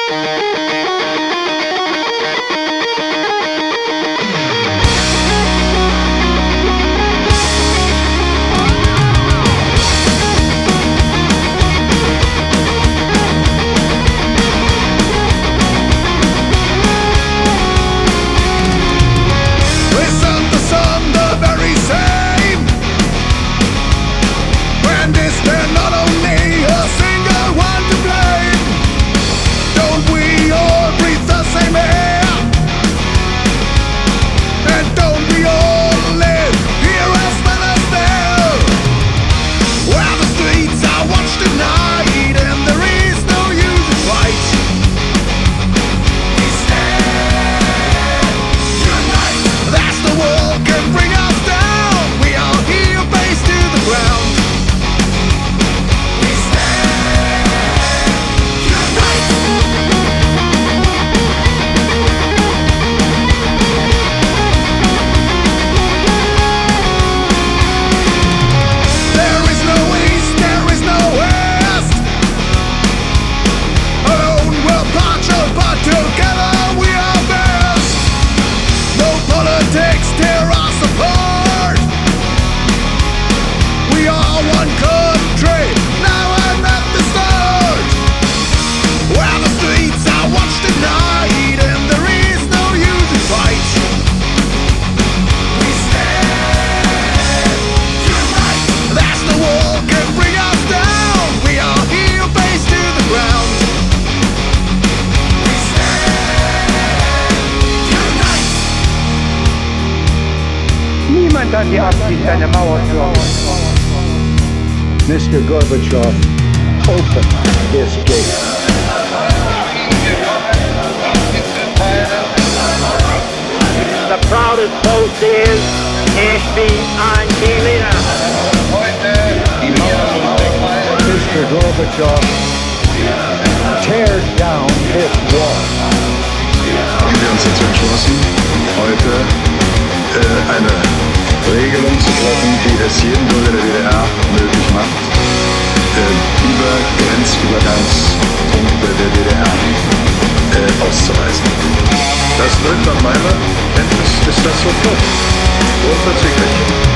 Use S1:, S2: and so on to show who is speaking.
S1: Niemand hat die Absicht, eine Mauer zu errichten.
S2: Mr. Gorbachev, open this gate.
S3: The proudest boast is, ich bin ein Berliner.
S2: Mr. Gorbachev, tear down this wall.
S4: Haben wir uns dazu entschlossen, heute eine Regelung zu treffen, die es jedem Bürger der DDR möglich macht, über Grenzübergangspunkte der DDR auszureisen. Das wird nach meiner Kenntnis ist das sofort unverzüglich.